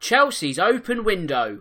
Chelsea's open window.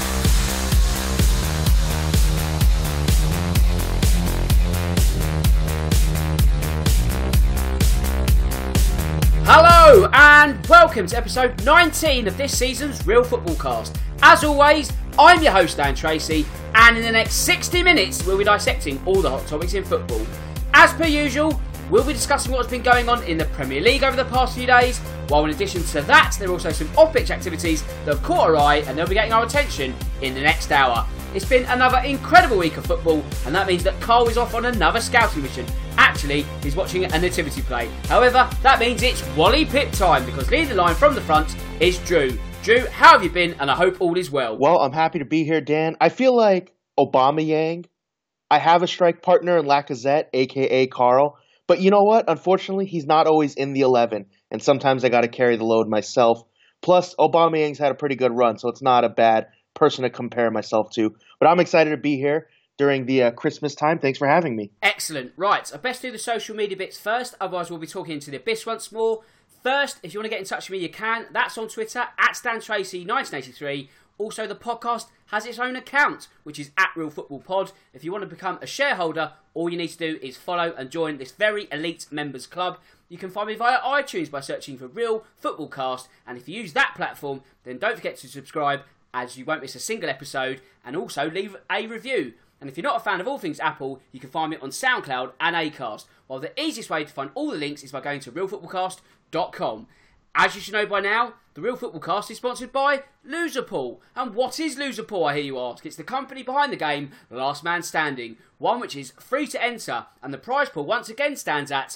Hello and welcome to episode 19 of this season's Real Football Cast. As always, I'm your host Dan Tracy, and in the next 60 minutes we'll be dissecting all the hot topics in football. As per usual, we'll be discussing what's been going on in the Premier League over the past few days, while in addition to that there are also some off-pitch activities that have caught our eye and they'll be getting our attention in the next hour. It's been another incredible week of football, and that means that Carl is off on another scouting mission. Actually, he's watching a nativity play. However, that means it's Wally Pipp time, because leading the line from the front is Drew. Drew, how have you been? And I hope all is well. Well, I'm happy to be here, Dan. I feel like Aubameyang. I have a strike partner in Lacazette, a.k.a. Carl. But you know what? Unfortunately, he's not always in the 11, and sometimes I got to carry the load myself. Plus, Aubameyang's had a pretty good run, so it's not a bad person to compare myself to. But I'm excited to be here during the Christmas time. Thanks for having me. Excellent. Right, I best do the social media bits first, otherwise we'll be talking into the abyss once more. First, if you want to get in touch with me, you can. That's on Twitter, at StanTracy1983. Also, the podcast has its own account, which is at Real Football Pod. If you want to become a shareholder, all you need to do is follow and join this very elite members club. You can find me via iTunes by searching for Real Football Cast, and if you use that platform, then don't forget to subscribe, as you won't miss a single episode, and also leave a review. And if you're not a fan of all things Apple, you can find me on SoundCloud and Acast, while the easiest way to find all the links is by going to realfootballcast.com. As you should know by now, the Real Football Cast is sponsored by Loserpool. And what is Loserpool, I hear you ask? It's the company behind the game Last Man Standing, one which is free to enter, and the prize pool once again stands at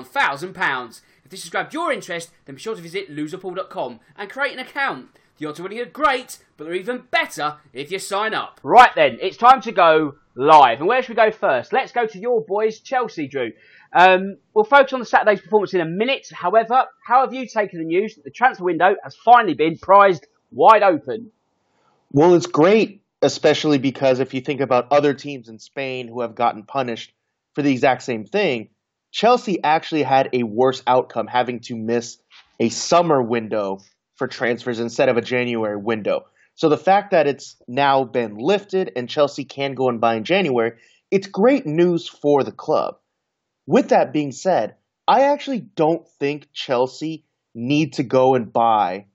£1,000. If this has grabbed your interest, then be sure to visit loserpool.com and create an account. The odds of winning are great, but they're even better if you sign up. Right then, it's time to go live. And where should we go first? Let's go to your boys, Chelsea, Drew. We'll focus on the Saturday's performance in a minute. However, how have you taken the news that the transfer window has finally been prized wide open? Well, it's great, especially because if you think about other teams in Spain who have gotten punished for the exact same thing, Chelsea actually had a worse outcome, having to miss a summer window for transfers instead of a January window. So the fact that it's now been lifted and Chelsea can go and buy in January, it's great news for the club. With that being said, I actually don't think Chelsea need to go and buy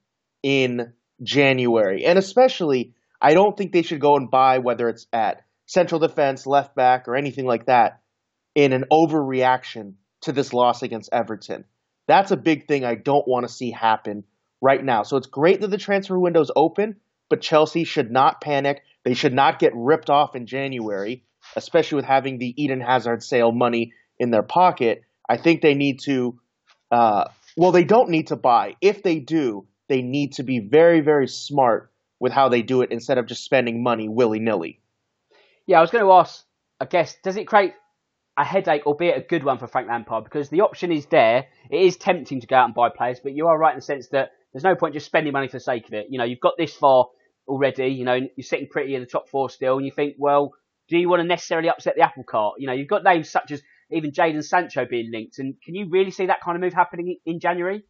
in January. And especially, I don't think they should go and buy, whether it's at central defense, left back, or anything like that, in an overreaction to this loss against Everton. That's a big thing I don't want to see happen right now. So it's great that the transfer window's open, but Chelsea should not panic. They should not get ripped off in January, especially with having the Eden Hazard sale money in their pocket. I think they need to, they don't need to buy. If they do, they need to be very, very smart with how they do it instead of just spending money willy-nilly. Yeah, I was going to ask, I guess, does it create a headache, albeit a good one for Frank Lampard? Because the option is there. It is tempting to go out and buy players, but you are right in the sense that there's no point just spending money for the sake of it. You know, you've got this far already, you know, you're sitting pretty in the top four still, and you think, well, do you want to necessarily upset the apple cart? You know, you've got names such as even Jadon Sancho being linked, and can you really see that kind of move happening in January?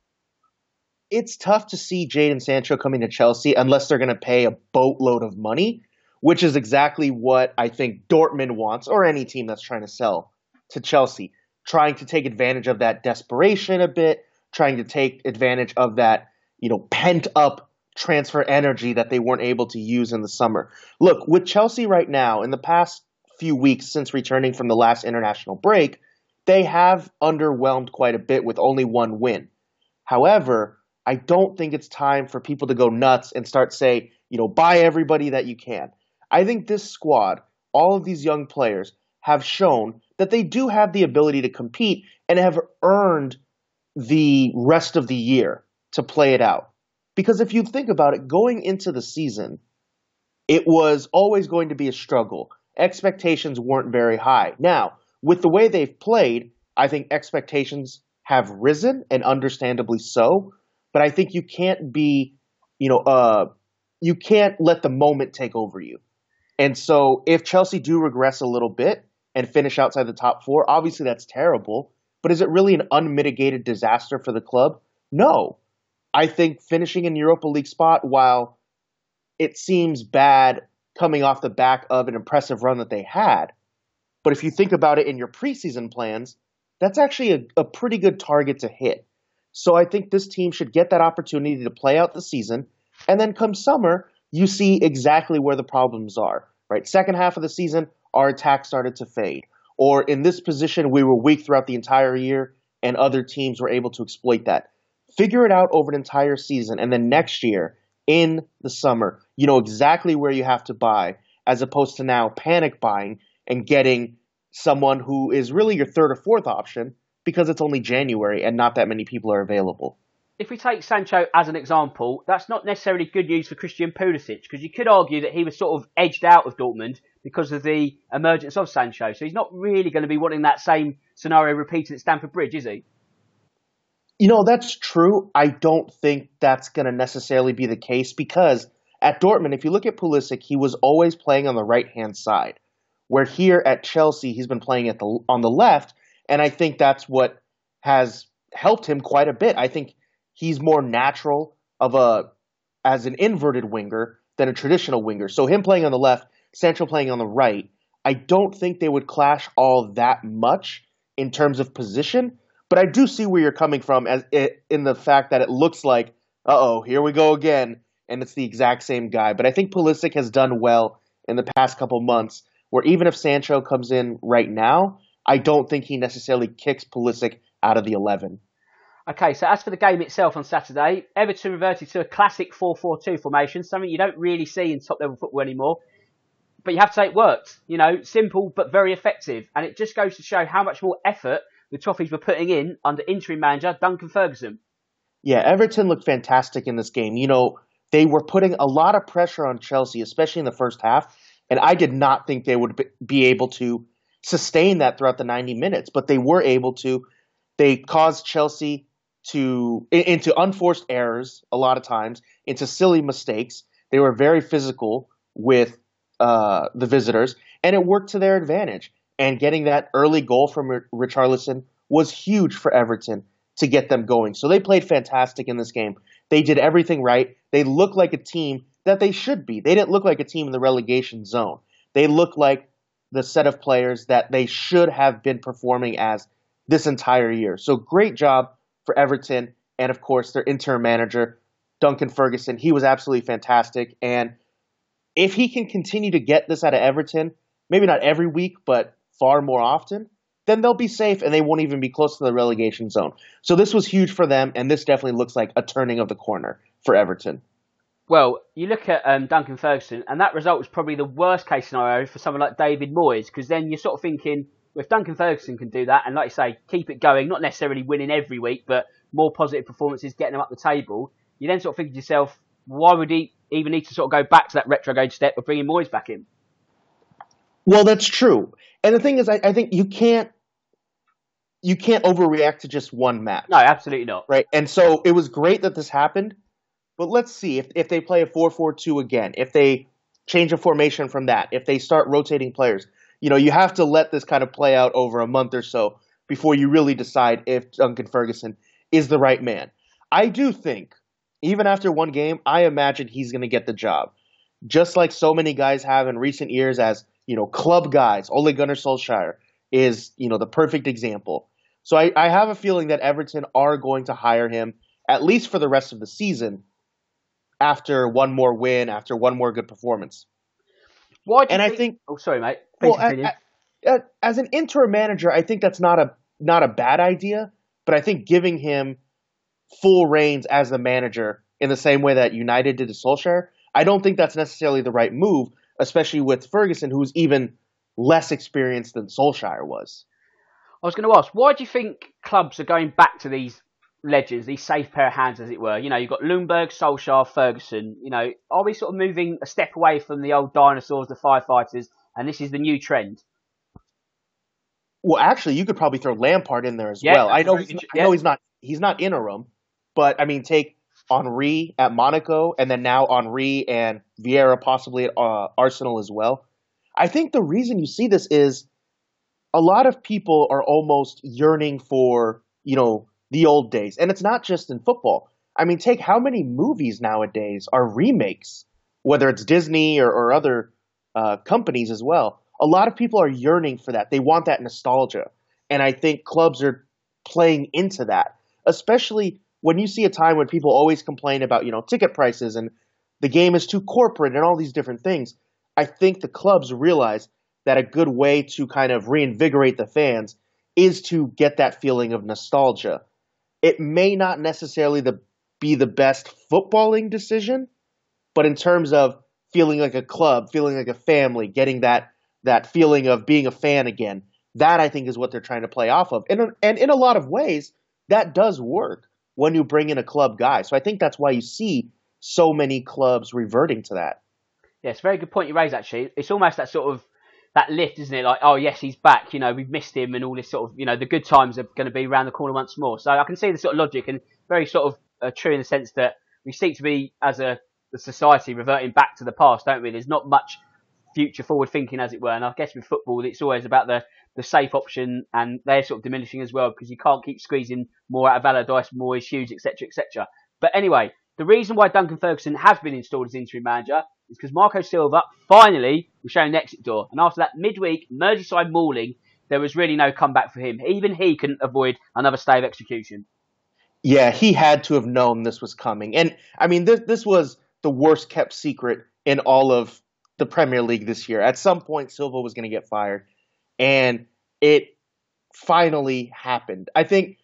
It's tough to see Jadon Sancho coming to Chelsea unless they're going to pay a boatload of money, which is exactly what I think Dortmund wants, or any team that's trying to sell to Chelsea, trying to take advantage of that desperation a bit, trying to take advantage of that, pent-up transfer energy that they weren't able to use in the summer. Look, with Chelsea right now, in the past few weeks since returning from the last international break, they have underwhelmed quite a bit with only one win. However, I don't think it's time for people to go nuts and start saying, buy everybody that you can. I think this squad, all of these young players, have shown that they do have the ability to compete and have earned the rest of the year to play it out. Because if you think about it, going into the season, it was always going to be a struggle. Expectations weren't very high. Now, with the way they've played, I think expectations have risen, and understandably so. But I think you can't be, you can't let the moment take over you. And so if Chelsea do regress a little bit and finish outside the top four, obviously that's terrible. But is it really an unmitigated disaster for the club? No. I think finishing in Europa League spot, while it seems bad coming off the back of an impressive run that they had, but if you think about it in your preseason plans, that's actually a pretty good target to hit. So I think this team should get that opportunity to play out the season, and then come summer, you see exactly where the problems are, right? Second half of the season, our attack started to fade. Or in this position, we were weak throughout the entire year, and other teams were able to exploit that. Figure it out over an entire season, and then next year, in the summer, you know exactly where you have to buy, as opposed to now panic buying and getting someone who is really your third or fourth option because it's only January and not that many people are available. If we take Sancho as an example, that's not necessarily good news for Christian Pulisic, because you could argue that he was sort of edged out of Dortmund because of the emergence of Sancho. So he's not really going to be wanting that same scenario repeated at Stamford Bridge, is he? You know, that's true. I don't think that's going to necessarily be the case because at Dortmund, if you look at Pulisic, he was always playing on the right-hand side, where here at Chelsea, he's been playing on the left, and I think that's what has helped him quite a bit. I think he's more natural as an inverted winger than a traditional winger. So him playing on the left, Sancho playing on the right, I don't think they would clash all that much in terms of position. But I do see where you're coming from in the fact that it looks like, here we go again, and it's the exact same guy. But I think Pulisic has done well in the past couple months, where even if Sancho comes in right now, I don't think he necessarily kicks Pulisic out of the 11. Okay, so as for the game itself on Saturday, Everton reverted to a classic 4-4-2 formation, something you don't really see in top-level football anymore. But you have to say it worked. You know, simple but very effective. And it just goes to show how much more effort the Toffees were putting in under interim manager Duncan Ferguson. Yeah, Everton looked fantastic in this game. You know, they were putting a lot of pressure on Chelsea, especially in the first half, and I did not think they would be able to sustain that throughout the 90 minutes, but they were able to. They caused Chelsea into unforced errors a lot of times, into silly mistakes. They were very physical with the visitors, and it worked to their advantage. And getting that early goal from Richarlison was huge for Everton to get them going. So they played fantastic in this game. They did everything right. They looked like a team that they should be. They didn't look like a team in the relegation zone. They looked like the set of players that they should have been performing as this entire year. So great job for Everton. And of course, their interim manager, Duncan Ferguson. He was absolutely fantastic. And if he can continue to get this out of Everton, maybe not every week, but far more often, then they'll be safe and they won't even be close to the relegation zone. So this was huge for them, and this definitely looks like a turning of the corner for Everton. Well, you look at Duncan Ferguson, and that result was probably the worst case scenario for someone like David Moyes, because then you're sort of thinking, well, if Duncan Ferguson can do that, and like you say, keep it going, not necessarily winning every week, but more positive performances, getting them up the table, you then sort of think to yourself, why would he even need to sort of go back to that retrograde step of bringing Moyes back in? Well, that's true. And the thing is, I think you can't overreact to just one match. No, absolutely not. Right? And so it was great that this happened, but let's see if they play a 4-4-2 again, if they change a formation from that, if they start rotating players. You know, you have to let this kind of play out over a month or so before you really decide if Duncan Ferguson is the right man. I do think, even after one game, I imagine he's going to get the job. Just like so many guys have in recent years as, you know, club guys. Ole Gunnar Solskjaer is, you know, the perfect example. So I have a feeling that Everton are going to hire him, at least for the rest of the season, after one more win, after one more good performance. Why do you think... Oh, sorry, mate. As an interim manager, I think that's not a bad idea, but I think giving him full reins as the manager in the same way that United did to Solskjaer, I don't think that's necessarily the right move, especially with Ferguson, who's even less experienced than Solskjaer was. I was going to ask, why do you think clubs are going back to these legends, these safe pair of hands, as it were? You know, you've got Ljungberg, Solskjaer, Ferguson. You know, are we sort of moving a step away from the old dinosaurs, the firefighters, and this is the new trend? Well, actually, you could probably throw Lampard in there as well. I know he's not interim, but I mean, take Henry at Monaco, and then now Henry and Vieira possibly at Arsenal as well. I think the reason you see this is a lot of people are almost yearning for, you know, the old days. And it's not just in football. I mean, take how many movies nowadays are remakes, whether it's Disney or other companies as well. A lot of people are yearning for that. They want that nostalgia. And I think clubs are playing into that, especially when you see a time when people always complain about, ticket prices and the game is too corporate and all these different things. I think the clubs realize that a good way to kind of reinvigorate the fans is to get that feeling of nostalgia. It may not necessarily be the best footballing decision, but in terms of feeling like a club, feeling like a family, getting that feeling of being a fan again, that I think is what they're trying to play off of. And in a lot of ways, that does work when you bring in a club guy. So I think that's why you see so many clubs reverting to that. Yeah, it's a very good point you raise, actually. It's almost that sort of that lift, isn't it? Like, oh, yes, he's back. We've missed him and all this sort of, the good times are going to be around the corner once more. So I can see the sort of logic and very sort of true in the sense that we seek to be, as a society, reverting back to the past, don't we? There's not much future forward thinking, as it were. And I guess with football, it's always about the safe option, and they're sort of diminishing as well because you can't keep squeezing more out of Allardyce, Moyes, Hughes, etc., etc. But anyway, the reason why Duncan Ferguson has been installed as interim manager is because Marco Silva finally was shown an exit door. And after that midweek Merseyside mauling, there was really no comeback for him. Even he couldn't avoid another stay of execution. Yeah, he had to have known this was coming. And I mean, this was the worst kept secret in all of the Premier League this year. At some point, Silva was going to get fired. And it finally happened. I think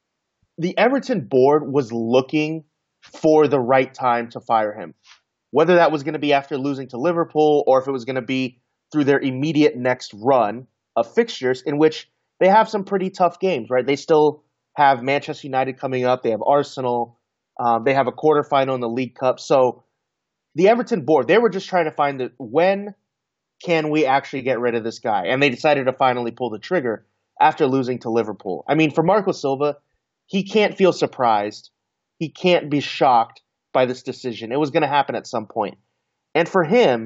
the Everton board was looking for the right time to fire him. Whether that was going to be after losing to Liverpool or if it was going to be through their immediate next run of fixtures in which they have some pretty tough games, right? They still have Manchester United coming up. They have Arsenal. They have a quarterfinal in the League Cup. So the Everton board, they were just trying to find when can we actually get rid of this guy? And they decided to finally pull the trigger after losing to Liverpool. I mean, for Marco Silva, he can't feel surprised. He can't be shocked by this decision. It was going to happen at some point. And for him,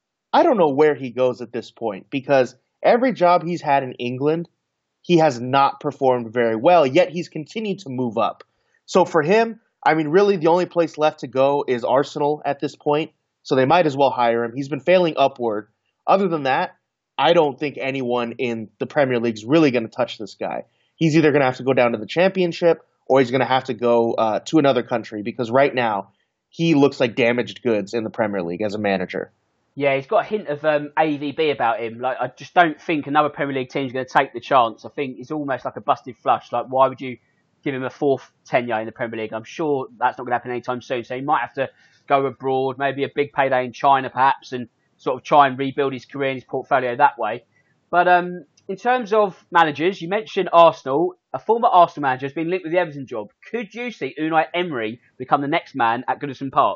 I don't know where he goes at this point because every job he's had in England, he has not performed very well, yet he's continued to move up. So for him, I mean, really the only place left to go is Arsenal at this point. So they might as well hire him. He's been failing upward. Other than that, I don't think anyone in the Premier League is really going to touch this guy. He's either going to have to go down to the Championship or he's going to have to go to another country because right now he looks like damaged goods in the Premier League as a manager. Yeah, he's got a hint of AVB about him. Like, I just don't think another Premier League team's going to take the chance. I think it's almost like a busted flush. Like, why would you give him a fourth tenure in the Premier League? I'm sure that's not going to happen anytime soon. So he might have to go abroad, maybe a big payday in China perhaps, and sort of try and rebuild his career and his portfolio that way. But in terms of managers, you mentioned Arsenal. A former Arsenal manager has been linked with the Everton job. Could you see Unai Emery become the next man at Goodison Park?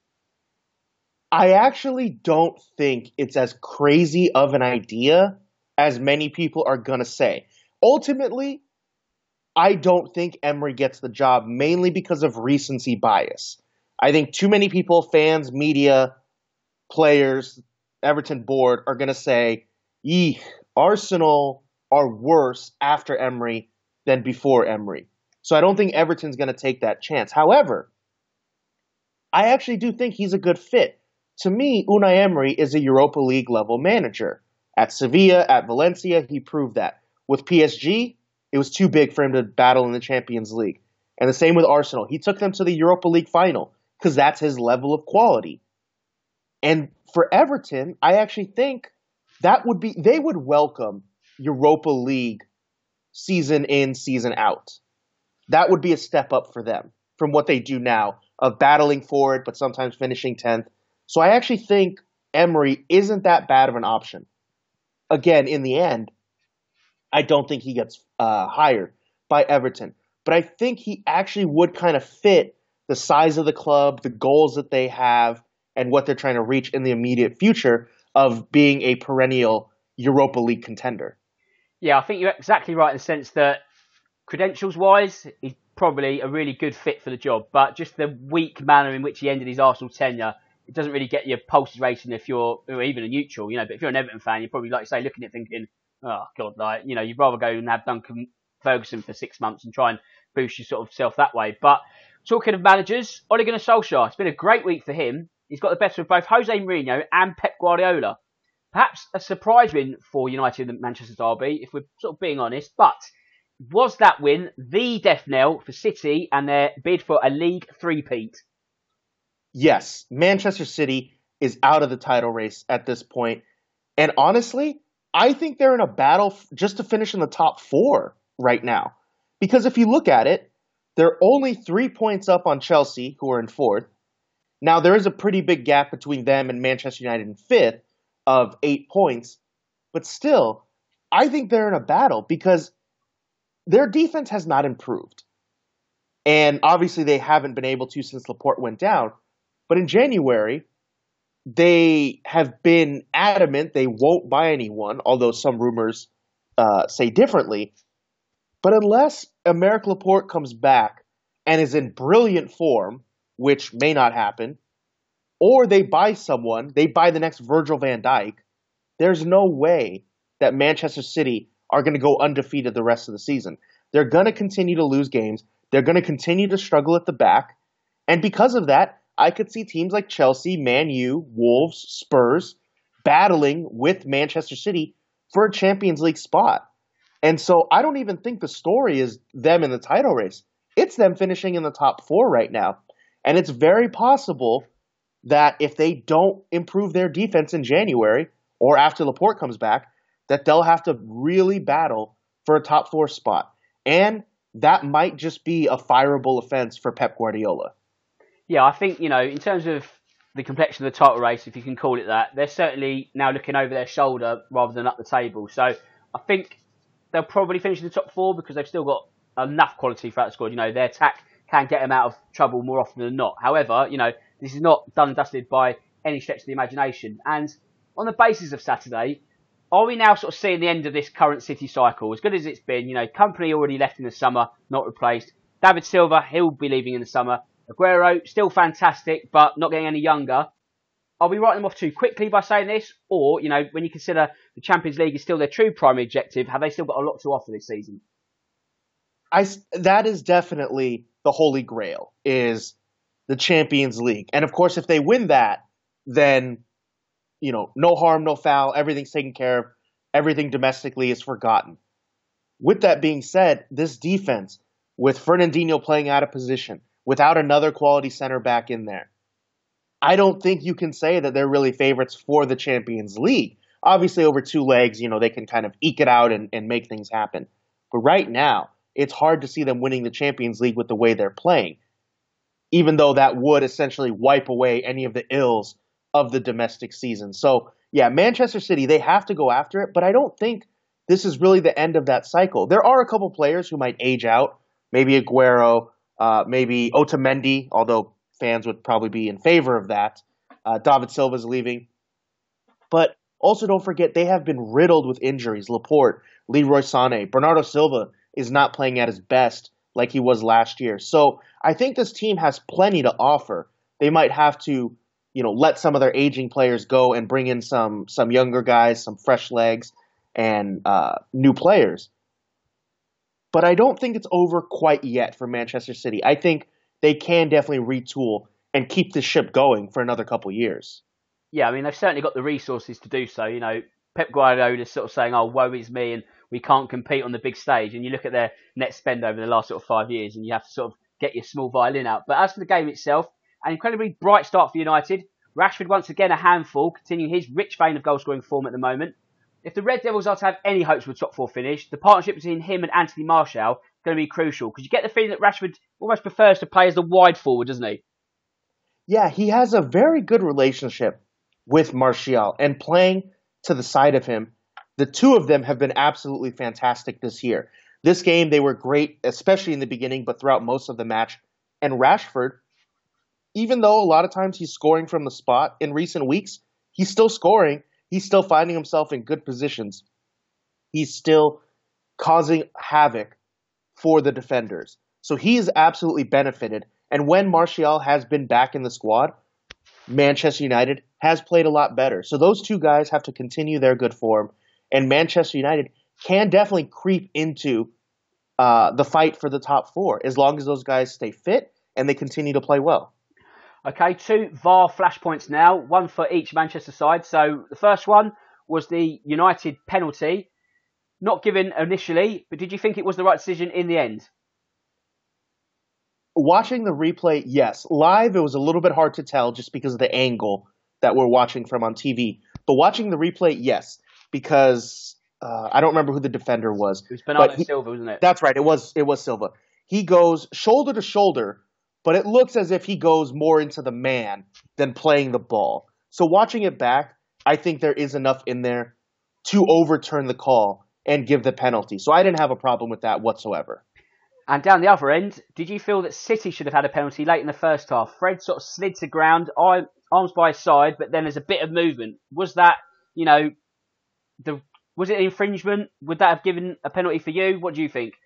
I actually don't think it's as crazy of an idea as many people are going to say. Ultimately, I don't think Emery gets the job mainly because of recency bias. I think too many people, fans, media, players, Everton board are going to say, Arsenal are worse after Emery than before Emery. So I don't think Everton's going to take that chance. However, I actually do think he's a good fit. To me, Unai Emery is a Europa League level manager. At Sevilla, at Valencia, he proved that. With PSG, it was too big for him to battle in the Champions League. And the same with Arsenal. He took them to the Europa League final because that's his level of quality. And for Everton, I actually think they would welcome Europa League season in, season out. That would be a step up for them from what they do now of battling for it, but sometimes finishing 10th. So I actually think Emery isn't that bad of an option. Again, in the end, I don't think he gets hired by Everton. But I think he actually would kind of fit the size of the club, the goals that they have, and what they're trying to reach in the immediate future of being a perennial Europa League contender. Yeah, I think you're exactly right in the sense that credentials-wise, he's probably a really good fit for the job. But just the weak manner in which he ended his Arsenal tenure, it doesn't really get your pulses racing if you're or even a neutral, But if you're an Everton fan, you're probably, like you say, looking at it thinking, oh, God, you'd rather go and have Duncan Ferguson for 6 months and try and boost your sort of self that way. But talking of managers, Ole Gunnar Solskjaer. It's been a great week for him. He's got the better of both Jose Mourinho and Pep Guardiola. Perhaps a surprise win for United and Manchester Derby, if we're sort of being honest. But was that win the death knell for City and their bid for a league three-peat? Yes, Manchester City is out of the title race at this point. And honestly, I think they're in a battle just to finish in the top 4 right now. Because if you look at it, they're only 3 points up on Chelsea, who are in 4th. Now, there is a pretty big gap between them and Manchester United in 5th of 8 points. But still, I think they're in a battle because their defense has not improved. And obviously, they haven't been able to since Laporte went down. But in January, they have been adamant they won't buy anyone, although some rumors say differently. But unless Aymeric Laporte comes back and is in brilliant form, which may not happen, or they buy someone, they buy the next Virgil van Dijk, there's no way that Manchester City are going to go undefeated the rest of the season. They're going to continue to lose games. They're going to continue to struggle at the back. And because of that, I could see teams like Chelsea, Man U, Wolves, Spurs battling with Manchester City for a Champions League spot. And so I don't even think the story is them in the title race. It's them finishing in the top 4 right now. And it's very possible that if they don't improve their defense in January or after Laporte comes back, that they'll have to really battle for a top 4 spot. And that might just be a fireable offense for Pep Guardiola. Yeah, I think, in terms of the complexion of the title race, if you can call it that, they're certainly now looking over their shoulder rather than up the table. So I think they'll probably finish in the top 4 because they've still got enough quality throughout the squad. Their attack can get them out of trouble more often than not. However, this is not done and dusted by any stretch of the imagination. And on the basis of Saturday, are we now sort of seeing the end of this current City cycle? As good as it's been, Company already left in the summer, not replaced. David Silva, he'll be leaving in the summer. Aguero, still fantastic, but not getting any younger. Are we writing them off too quickly by saying this? Or, when you consider the Champions League is still their true primary objective, have they still got a lot to offer this season? That is definitely the holy grail, is the Champions League. And of course, if they win that, then, no harm, no foul, everything's taken care of, everything domestically is forgotten. With that being said, this defense, with Fernandinho playing out of position, without another quality center back in there, I don't think you can say that they're really favorites for the Champions League. Obviously, over 2 legs, they can kind of eke it out and make things happen. But right now, it's hard to see them winning the Champions League with the way they're playing, even though that would essentially wipe away any of the ills of the domestic season. So, yeah, Manchester City, they have to go after it, but I don't think this is really the end of that cycle. There are a couple players who might age out, maybe Aguero, maybe Otamendi, although fans would probably be in favor of that. David Silva's leaving. But also don't forget, they have been riddled with injuries. Laporte, Leroy Sané, Bernardo Silva is not playing at his best like he was last year. So I think this team has plenty to offer. They might have to, let some of their aging players go and bring in some younger guys, some fresh legs, and new players. But I don't think it's over quite yet for Manchester City. I think they can definitely retool and keep the ship going for another couple years. Yeah, I mean, they've certainly got the resources to do so. Pep Guardiola is sort of saying, woe is me, and we can't compete on the big stage. And you look at their net spend over the last sort of 5 years, and you have to sort of get your small violin out. But as for the game itself, an incredibly bright start for United. Rashford, once again, a handful, continuing his rich vein of goal-scoring form at the moment. If the Red Devils are to have any hopes for a top 4 finish, the partnership between him and Anthony Martial is going to be crucial, because you get the feeling that Rashford almost prefers to play as the wide forward, doesn't he? Yeah, he has a very good relationship with Martial, and playing to the side of him, the two of them have been absolutely fantastic this year. This game, they were great, especially in the beginning, but throughout most of the match. And Rashford, even though a lot of times he's scoring from the spot in recent weeks, he's still scoring. He's still finding himself in good positions. He's still causing havoc for the defenders. So he's absolutely benefited. And when Martial has been back in the squad, Manchester United has played a lot better. So those two guys have to continue their good form. And Manchester United can definitely creep into the fight for the top 4 as long as those guys stay fit and they continue to play well. Okay, 2 VAR flashpoints now, one for each Manchester side. So the first one was the United penalty, not given initially, but did you think it was the right decision in the end? Watching the replay, yes. Live, it was a little bit hard to tell just because of the angle that we're watching from on TV. But watching the replay, yes, because I don't remember who the defender was. It was Bernardo Silva, wasn't it? That's right. It was Silva. He goes shoulder to shoulder, but it looks as if he goes more into the man than playing the ball. So watching it back, I think there is enough in there to overturn the call and give the penalty. So I didn't have a problem with that whatsoever. And down the other end, did you feel that City should have had a penalty late in the first half? Fred sort of slid to ground, arms by his side, but then there's a bit of movement. Was that, was it an infringement? Would that have given a penalty for you? What do you think?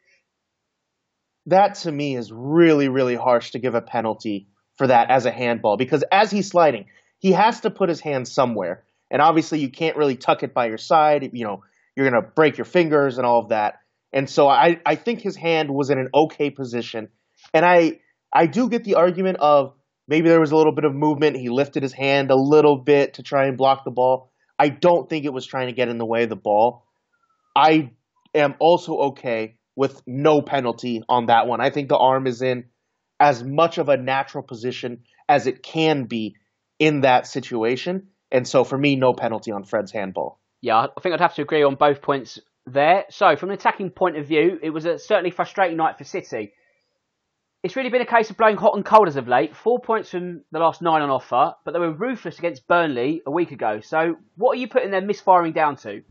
That to me is really, really harsh to give a penalty for that as a handball, because as he's sliding, he has to put his hand somewhere. And obviously you can't really tuck it by your side. You're going to break your fingers and all of that. And so I think his hand was in an okay position. And I do get the argument of maybe there was a little bit of movement. He lifted his hand a little bit to try and block the ball. I don't think it was trying to get in the way of the ball. I am also okay with no penalty on that one. I think the arm is in as much of a natural position as it can be in that situation. And so for me, no penalty on Fred's handball. Yeah, I think I'd have to agree on both points there. So from an attacking point of view, it was a certainly frustrating night for City. It's really been a case of blowing hot and cold as of late. 4 points from the last 9 on offer, but they were ruthless against Burnley a week ago. So what are you putting their misfiring down to?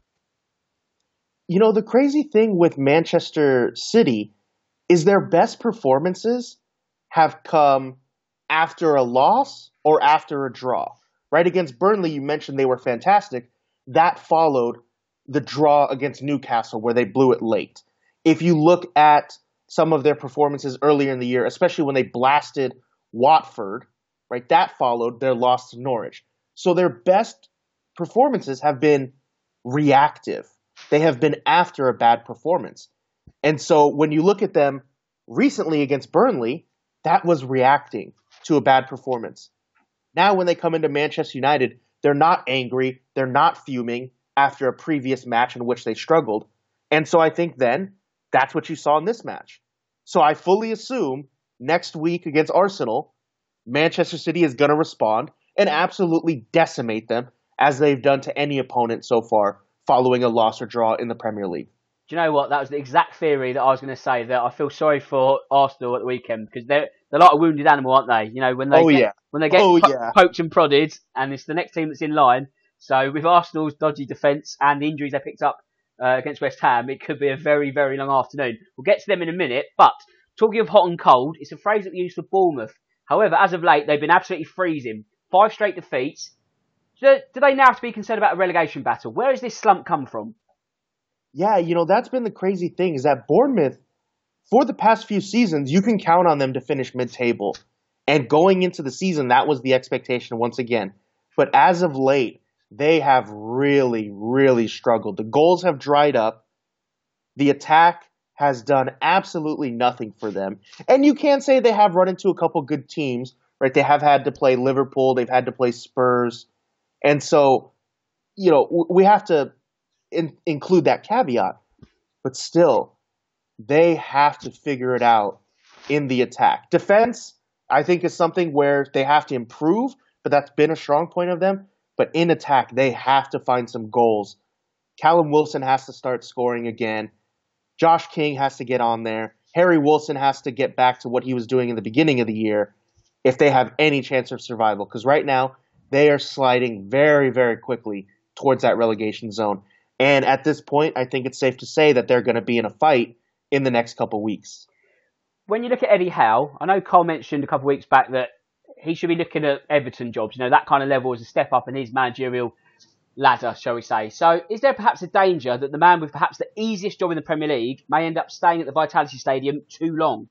The crazy thing with Manchester City is their best performances have come after a loss or after a draw. Right against Burnley, you mentioned they were fantastic. That followed the draw against Newcastle where they blew it late. If you look at some of their performances earlier in the year, especially when they blasted Watford, right, that followed their loss to Norwich. So their best performances have been reactive. They have been after a bad performance. And so when you look at them recently against Burnley, that was reacting to a bad performance. Now when they come into Manchester United, they're not angry, they're not fuming after a previous match in which they struggled. And so I think then that's what you saw in this match. So I fully assume next week against Arsenal, Manchester City is going to respond and absolutely decimate them as they've done to any opponent so far following a loss or draw in the Premier League. Do you know what? That was the exact theory that I was going to say, that I feel sorry for Arsenal at the weekend because they're like a wounded animal, aren't they? When they get poked and prodded, and it's the next team that's in line. So with Arsenal's dodgy defence and the injuries they picked up against West Ham, it could be a very, very long afternoon. We'll get to them in a minute, but talking of hot and cold, it's a phrase that we use for Bournemouth. However, as of late, they've been absolutely freezing. 5 straight defeats. Do they now have to be concerned about a relegation battle? Where has this slump come from? Yeah, that's been the crazy thing is that Bournemouth, for the past few seasons, you can count on them to finish mid-table. And going into the season, that was the expectation once again. But as of late, they have really, really struggled. The goals have dried up. The attack has done absolutely nothing for them. And you can say they have run into a couple good teams, right? They have had to play Liverpool. They've had to play Spurs. And so, we have to include that caveat. But still, they have to figure it out in the attack. Defense, I think, is something where they have to improve, but that's been a strong point of them. But in attack, they have to find some goals. Callum Wilson has to start scoring again. Josh King has to get on there. Harry Wilson has to get back to what he was doing in the beginning of the year if they have any chance of survival. Because right now, they are sliding very, very quickly towards that relegation zone. And at this point, I think it's safe to say that they're going to be in a fight in the next couple of weeks. When you look at Eddie Howe, I know Cole mentioned a couple of weeks back that he should be looking at Everton jobs. That kind of level is a step up in his managerial ladder, shall we say. So is there perhaps a danger that the man with perhaps the easiest job in the Premier League may end up staying at the Vitality Stadium too long?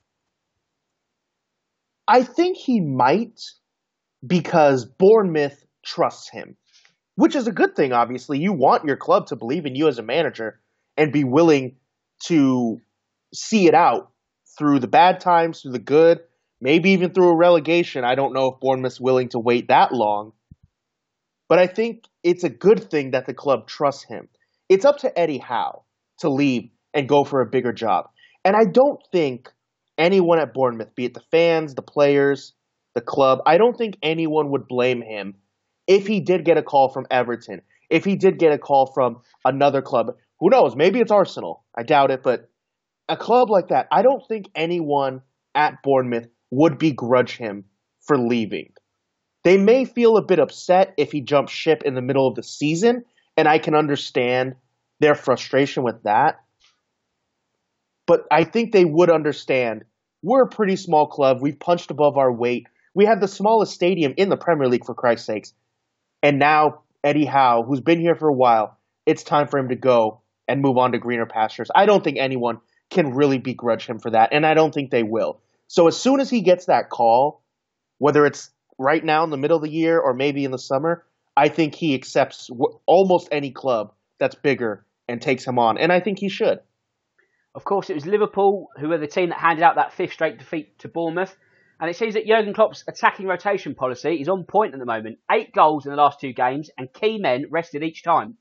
I think he might, because Bournemouth trusts him, which is a good thing, obviously. You want your club to believe in you as a manager and be willing to see it out through the bad times, through the good. maybe even through a relegation. I don't know if Bournemouth's willing to wait that long. But I think it's a good thing that the club trusts him. It's up to Eddie Howe to leave and go for a bigger job. And I don't think anyone at Bournemouth, be it the fans, the players, the club, I don't think anyone would blame him if he did get a call from Everton, if he did get a call from another club. Who knows? Maybe it's Arsenal. I doubt it. But a club like that, I don't think anyone at Bournemouth would begrudge him for leaving. They may feel a bit upset if he jumps ship in the middle of the season, and I can understand their frustration with that. But I think they would understand we're a pretty small club. We've punched above our weight. We have the smallest stadium in the Premier League, for Christ's sakes. And now Eddie Howe, who's been here for a while, it's time for him to go and move on to greener pastures. I don't think anyone can really begrudge him for that, and I don't think they will. So as soon as he gets that call, whether it's right now in the middle of the year or maybe in the summer, I think he accepts almost any club that's bigger and takes him on. And I think he should. Of course, it was Liverpool who were the team that handed out that fifth straight defeat to Bournemouth. And it seems that Jurgen Klopp's attacking rotation policy is on point at the moment. 8 goals in the last 2 games and key men rested each time.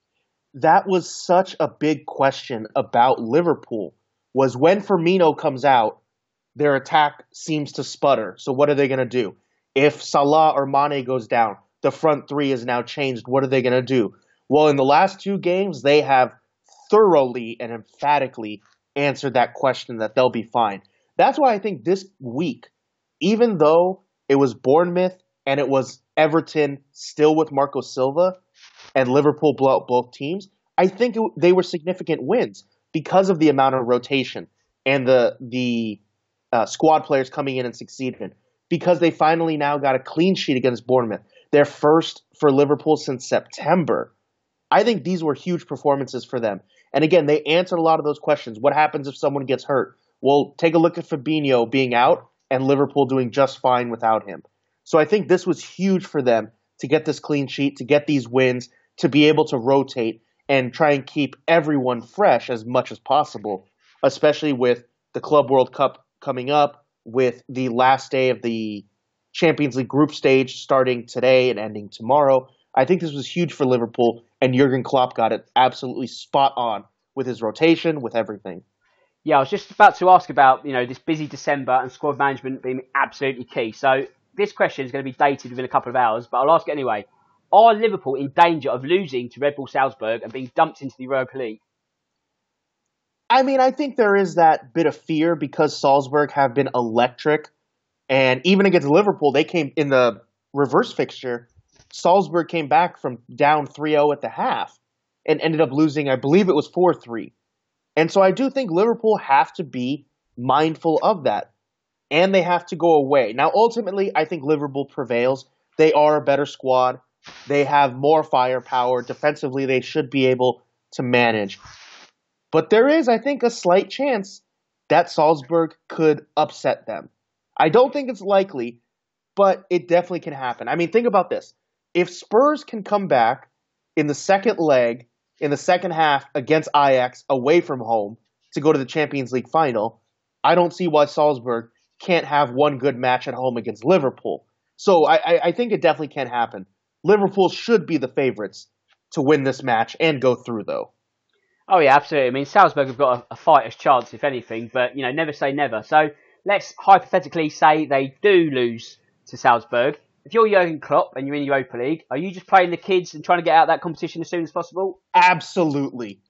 That was such a big question about Liverpool, was when Firmino comes out, their attack seems to sputter. So what are they going to do? If Salah or Mane goes down, the front three is now changed. What are they going to do? Well, in the last 2 games, they have thoroughly and emphatically answered that question that they'll be fine. That's why I think this week, even though it was Bournemouth and it was Everton still with Marco Silva and Liverpool blew out both teams, I think they were significant wins because of the amount of rotation and the squad players coming in and succeeding. Because they finally now got a clean sheet against Bournemouth, their first for Liverpool since September. I think these were huge performances for them. And again, they answered a lot of those questions. What happens if someone gets hurt? Well, take a look at Fabinho being out and Liverpool doing just fine without him. So I think this was huge for them to get this clean sheet, to get these wins, to be able to rotate and try and keep everyone fresh as much as possible, especially with the Club World Cup coming up, with the last day of the Champions League group stage starting today and ending tomorrow. I think this was huge for Liverpool, and Jurgen Klopp got it absolutely spot on with his rotation, with everything. Yeah, I was just about to ask about, this busy December and squad management being absolutely key. So this question is going to be dated within a couple of hours, but I'll ask it anyway. Are Liverpool in danger of losing to Red Bull Salzburg and being dumped into the Europa League? I mean, I think there is that bit of fear because Salzburg have been electric. And even against Liverpool, they came in the reverse fixture. Salzburg came back from down 3-0 at the half and ended up losing, I believe it was 4-3. And so I do think Liverpool have to be mindful of that. And they have to go away. Now, ultimately, I think Liverpool prevails. They are a better squad. They have more firepower. Defensively, they should be able to manage. But there is, I think, a slight chance that Salzburg could upset them. I don't think it's likely, but it definitely can happen. I mean, think about this. If Spurs can come back in the second leg, in the second half against Ajax away from home to go to the Champions League final, I don't see why Salzburg can't have one good match at home against Liverpool. So I think it definitely can happen. Liverpool should be the favorites to win this match and go through, though. Oh, yeah, absolutely. I mean, Salzburg have got a fighter's chance, if anything, but, never say never. So let's hypothetically say they do lose to Salzburg. If you're Jurgen Klopp and you're in Europa League, are you just playing the kids and trying to get out of that competition as soon as possible? Absolutely.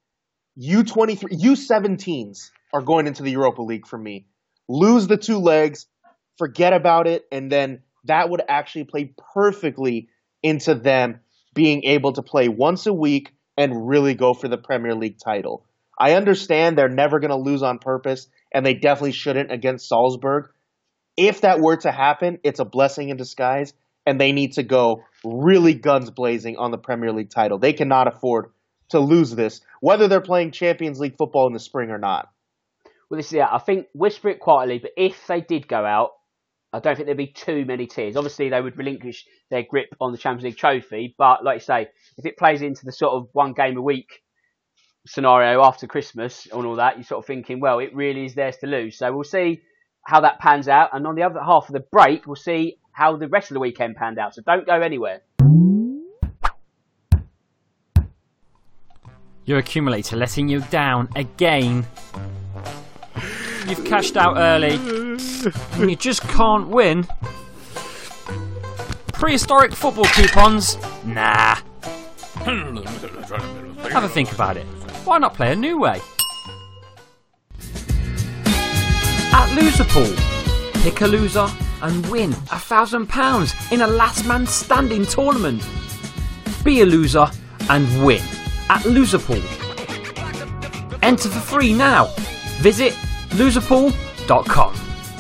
U23, U17s are going into the Europa League for me. Lose the 2 legs, forget about it, and then that would actually play perfectly into them being able to play once a week and really go for the Premier League title. I understand they're never going to lose on purpose, and they definitely shouldn't against Salzburg. If that were to happen, it's a blessing in disguise, and they need to go really guns blazing on the Premier League title. They cannot afford to lose this, whether they're playing Champions League football in the spring or not. Well, this is it. I think, whisper it quietly, but if they did go out, I don't think there'd be too many tears. Obviously, they would relinquish their grip on the Champions League trophy, but like you say, if it plays into the sort of 1 game a week scenario after Christmas and all that, you're sort of thinking, well, it really is theirs to lose. So we'll see how that pans out. And on the other half of the break, we'll see how the rest of the weekend panned out. So don't go anywhere. Your accumulator letting you down again. You've cashed out early and you just can't win. Prehistoric football coupons? Nah. Have a think about it. Why not play a new way? At Loserpool, pick a loser and win £1,000 in a last man standing tournament. Be a loser and win at Loserpool. Enter for free now. Visit loserpool.com.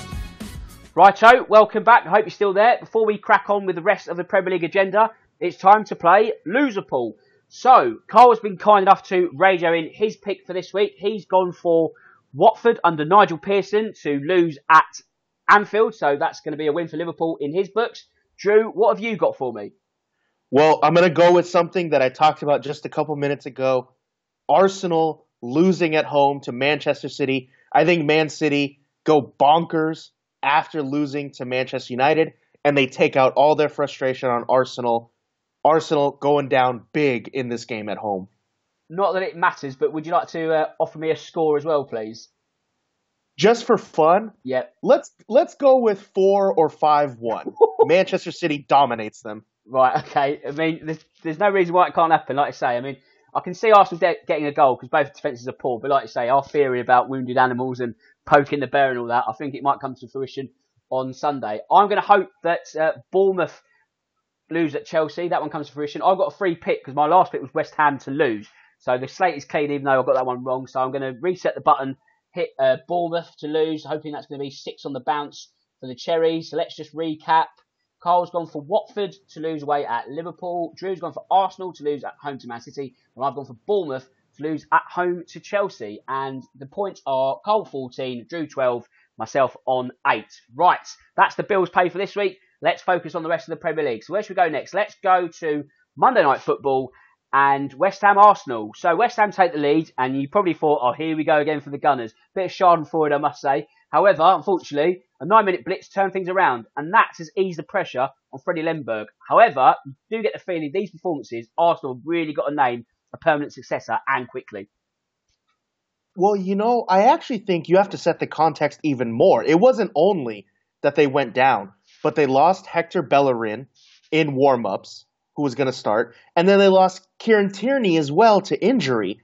Righto, welcome back. I hope you're still there. Before we crack on with the rest of the Premier League agenda, it's time to play Loserpool. So, Carl's been kind enough to radio in his pick for this week. He's gone for Watford under Nigel Pearson to lose at Anfield. So that's going to be a win for Liverpool in his books. Drew, what have you got for me? Well, I'm going to go with something that I talked about just a couple minutes ago. Arsenal losing at home to Manchester City. I think Man City go bonkers after losing to Manchester United, and they take out all their frustration on Arsenal. Arsenal going down big in this game at home. Not that it matters, but would you like to offer me a score as well, please? Just for fun, Yep. Let's go with 4 or 5-1. Manchester City dominates them. Right, okay. I mean, there's no reason why it can't happen, like I say. I mean, I can see Arsenal getting a goal because both defences are poor, but like I say, our theory about wounded animals and poking the bear and all that, I think it might come to fruition on Sunday. I'm going to hope that Bournemouth lose at Chelsea. That one comes to fruition. I've got a free pick because my last pick was West Ham to lose. So the slate is clean even though I got that one wrong. So I'm going to reset the button, hit Bournemouth to lose, hoping that's going to be 6 on the bounce for the Cherries. So let's just recap. Carl's gone for Watford to lose away at Liverpool. Drew's gone for Arsenal to lose at home to Man City. And I've gone for Bournemouth to lose at home to Chelsea. And the points are Carl 14, Drew 12, myself on 8. Right, that's the bills paid for this week. Let's focus on the rest of the Premier League. So where should we go next? Let's go to Monday Night Football and West Ham Arsenal. So West Ham take the lead, and you probably thought, oh, here we go again for the Gunners. Bit of schadenfreude, I must say. However, unfortunately, a 9-minute blitz turned things around, and that has eased the pressure on Freddie Ljungberg. However, you do get the feeling these performances, Arsenal have really got to name a permanent successor, and quickly. Well, I actually think you have to set the context even more. It wasn't only that they went down, but they lost Hector Bellerin in warm-ups, who was going to start, and then they lost Kieran Tierney as well to injury.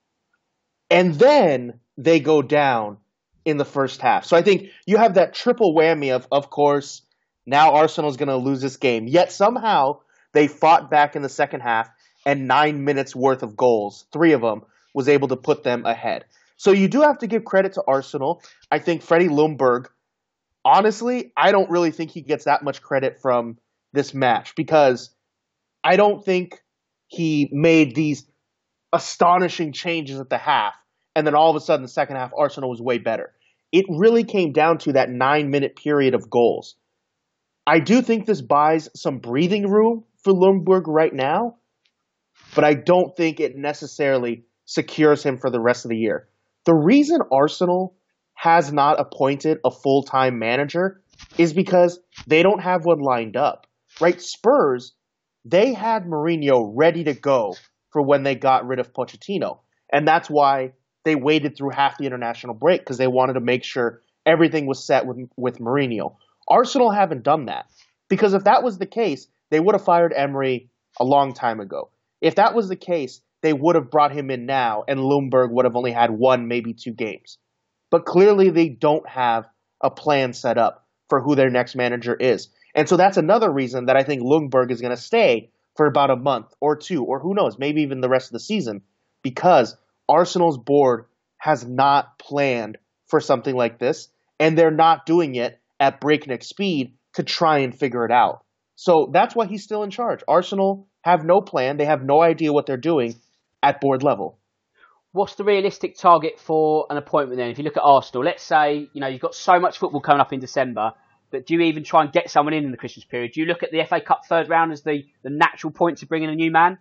And then they go down in the first half. So I think you have that triple whammy of course, now Arsenal's going to lose this game. Yet somehow they fought back in the second half, and 9 minutes worth of goals, 3 of them, was able to put them ahead. So you do have to give credit to Arsenal. I think Freddie Ljungberg, honestly, I don't really think he gets that much credit from this match because I don't think he made these astonishing changes at the half, and then all of a sudden, the second half, Arsenal was way better. It really came down to that 9-minute period of goals. I do think this buys some breathing room for Ljungberg right now, but I don't think it necessarily secures him for the rest of the year. The reason Arsenal has not appointed a full-time manager is because they don't have one lined up, right? Spurs, they had Mourinho ready to go for when they got rid of Pochettino, and that's why they waited through half the international break because they wanted to make sure everything was set with Mourinho. Arsenal haven't done that because if that was the case, they would have fired Emery a long time ago. If that was the case, they would have brought him in now and Ljungberg would have only had 1, maybe 2 games. But clearly they don't have a plan set up for who their next manager is. And so that's another reason that I think Ljungberg is going to stay for about a month or 2, or who knows, maybe even the rest of the season, because Arsenal's board has not planned for something like this, and they're not doing it at breakneck speed to try and figure it out. So that's why he's still in charge. Arsenal have no plan. They have no idea what they're doing at board level. What's the realistic target for an appointment then? If you look at Arsenal, let's say, you've got so much football coming up in December, but do you even try and get someone in the Christmas period? Do you look at the FA Cup third round as the natural point to bring in a new man?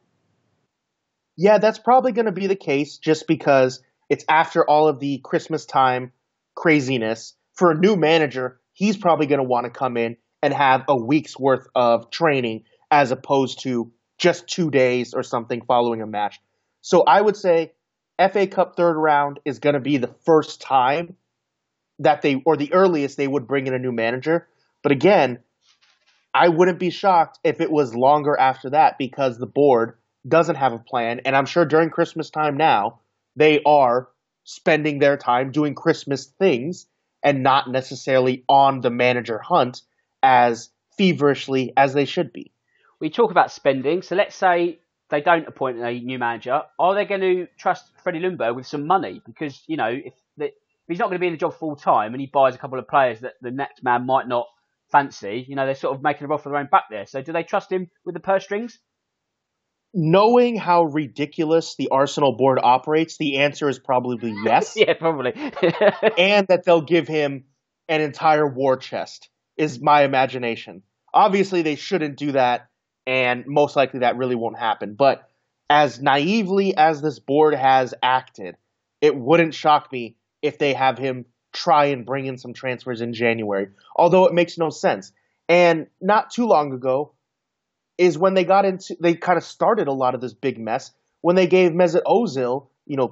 Yeah, that's probably going to be the case just because it's after all of the Christmas time craziness for a new manager, he's probably going to want to come in and have a week's worth of training as opposed to just 2 days or something following a match. So I would say FA Cup third round is going to be the first time that or the earliest they would bring in a new manager. But again, I wouldn't be shocked if it was longer after that because the board doesn't have a plan. And I'm sure during Christmas time now, they are spending their time doing Christmas things and not necessarily on the manager hunt as feverishly as they should be. We talk about spending. So let's say they don't appoint a new manager. Are they going to trust Freddie Ljungberg with some money? Because, if he's not going to be in the job full time and he buys a couple of players that the next man might not fancy, they're sort of making a roll for their own back there. So do they trust him with the purse strings? Knowing how ridiculous the Arsenal board operates, the answer is probably yes. Yeah, probably. And that they'll give him an entire war chest is my imagination. Obviously, they shouldn't do that, and most likely that really won't happen. But as naively as this board has acted, it wouldn't shock me if they have him try and bring in some transfers in January, although it makes no sense. And not too long ago is when they kind of started a lot of this big mess when they gave Mesut Ozil,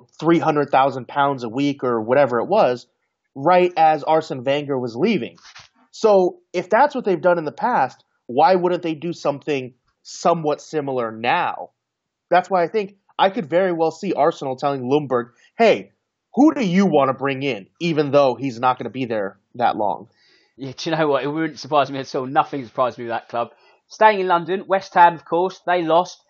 £300,000 a week or whatever it was, right as Arsene Wenger was leaving. So if that's what they've done in the past, why wouldn't they do something somewhat similar now? That's why I think I could very well see Arsenal telling Ljungberg, hey, who do you want to bring in, even though he's not going to be there that long? Yeah, do you know what? It wouldn't surprise me at all. Nothing surprised me with that club. Staying in London, West Ham, of course, they lost.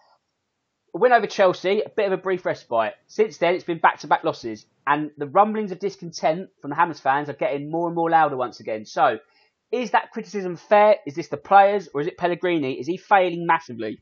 A win over Chelsea, a bit of a brief respite. Since then, it's been back-to-back losses. And the rumblings of discontent from the Hammers fans are getting more and more louder once again. So, is that criticism fair? Is this the players or is it Pellegrini? Is he failing massively?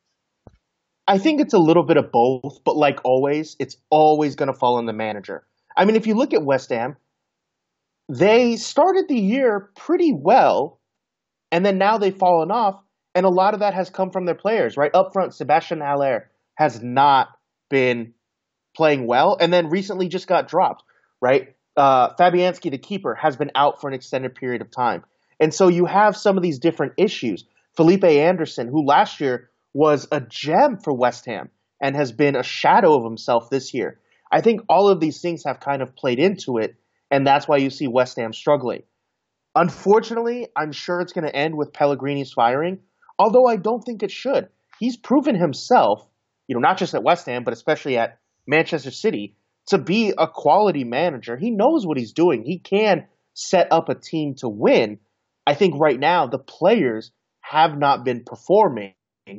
I think it's a little bit of both, but like always, it's always going to fall on the manager. I mean, if you look at West Ham, they started the year pretty well, and then now they've fallen off, and a lot of that has come from their players, right? Up front, Sebastian Haller has not been playing well, and then recently just got dropped, right? Fabianski, the keeper, has been out for an extended period of time. And so you have some of these different issues. Felipe Anderson, who last year was a gem for West Ham and has been a shadow of himself this year. I think all of these things have kind of played into it, and that's why you see West Ham struggling. Unfortunately, I'm sure it's going to end with Pellegrini's firing, although I don't think it should. He's proven himself, not just at West Ham, but especially at Manchester City, to be a quality manager. He knows what he's doing. He can set up a team to win. I think right now the players have not been performing,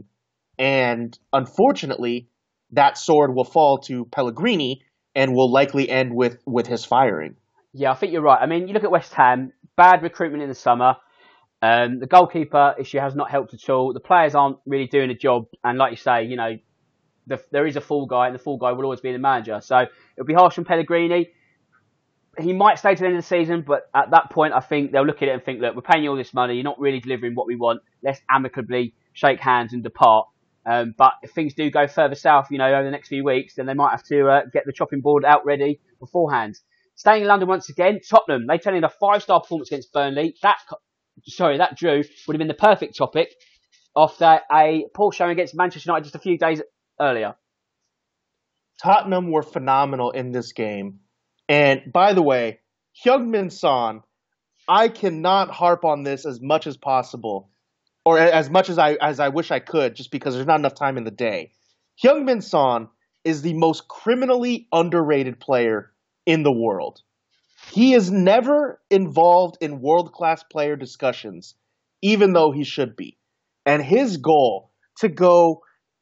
and unfortunately, that sword will fall to Pellegrini and will likely end with his firing. Yeah, I think you're right. I mean, you look at West Ham, bad recruitment in the summer. The goalkeeper issue has not helped at all. The players aren't really doing a job. And like you say, there is a fall guy, and the fall guy will always be the manager. So it'll be harsh on Pellegrini. He might stay to the end of the season, but at that point, I think they'll look at it and think, look, we're paying you all this money. You're not really delivering what we want. Let's amicably shake hands and depart. But if things do go further south, over the next few weeks, then they might have to get the chopping board out ready beforehand. Staying in London once again, Tottenham. They turned in a 5-star performance against Burnley. That drew would have been the perfect topic after a poor showing against Manchester United just a few days earlier. Tottenham were phenomenal in this game. And by the way, Heung-min Son, I cannot harp on this as much as possible, or as much as I wish I could, just because there's not enough time in the day. Heung-min Son is the most criminally underrated player in the world. He is never involved in world-class player discussions, even though he should be. And his goal to go,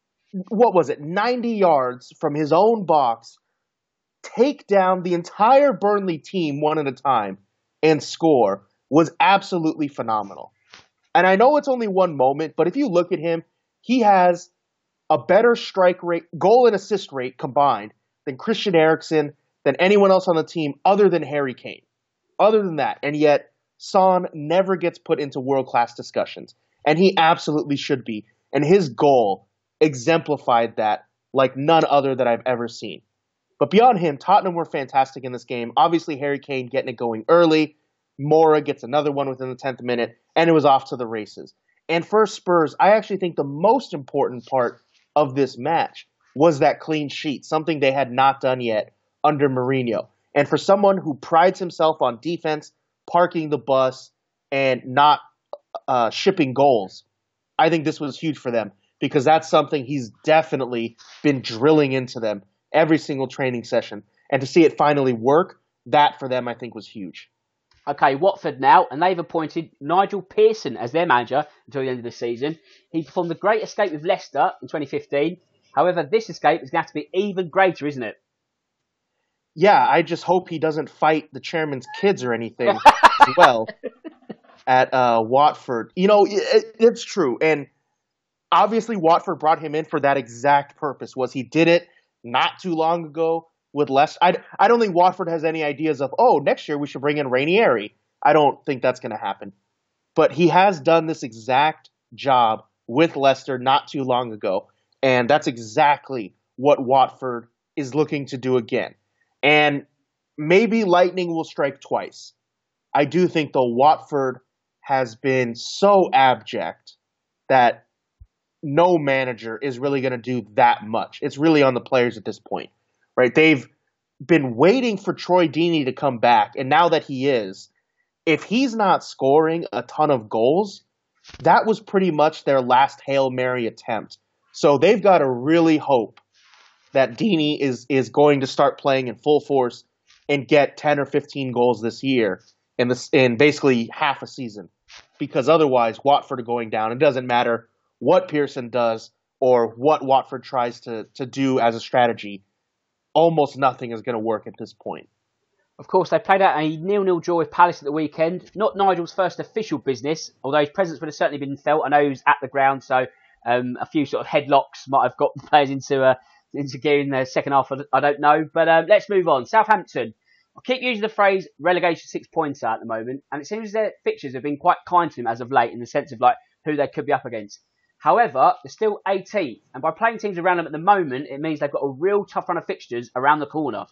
90 yards from his own box, take down the entire Burnley team one at a time, and score was absolutely phenomenal. And I know it's only one moment, but if you look at him, he has a better strike rate, goal and assist rate combined than Christian Eriksen, than anyone else on the team other than Harry Kane. Other than that, and yet Son never gets put into world-class discussions. And he absolutely should be. And his goal exemplified that like none other that I've ever seen. But beyond him, Tottenham were fantastic in this game. Obviously, Harry Kane getting it going early, Mora gets another one within the 10th minute, and it was off to the races. And for Spurs, I actually think the most important part of this match was that clean sheet, something they had not done yet under Mourinho. And for someone who prides himself on defense, parking the bus, and not shipping goals, I think this was huge for them because that's something he's definitely been drilling into them every single training session. And to see it finally work, that for them I think was huge. Okay, Watford now, and they've appointed Nigel Pearson as their manager until the end of the season. He performed a great escape with Leicester in 2015. However, this escape is going to have to be even greater, isn't it? Yeah, I just hope he doesn't fight the chairman's kids or anything as well at Watford. You know, it's true. And obviously Watford brought him in for that exact purpose. He did it not too long ago with Leicester. I don't think Watford has any ideas of, next year we should bring in Ranieri. I don't think that's going to happen. But he has done this exact job with Leicester not too long ago. And that's exactly what Watford is looking to do again. And maybe lightning will strike twice. I do think, though, Watford has been so abject that no manager is really going to do that much. It's really on the players at this point, right? They've been waiting for Troy Deeney to come back. And now that he is, if he's not scoring a ton of goals, that was pretty much their last Hail Mary attempt. So they've got to really hope that Deeney is going to start playing in full force and get 10 or 15 goals this year in basically half a season. Because otherwise, Watford are going down. It doesn't matter what Pearson does or what Watford tries to do as a strategy. Almost nothing is going to work at this point. Of course, they played out a 0-0 draw with Palace at the weekend. Not Nigel's first official business, although his presence would have certainly been felt. I know he was at the ground, so a few sort of headlocks might have got the players into gear in the second half. I don't know. But let's move on. Southampton. I keep using the phrase relegation 6-pointer at the moment, and it seems their fixtures have been quite kind to them as of late in the sense of like who they could be up against. However, they're still 18th, and by playing teams around them at the moment, it means they've got a real tough run of fixtures around the corner.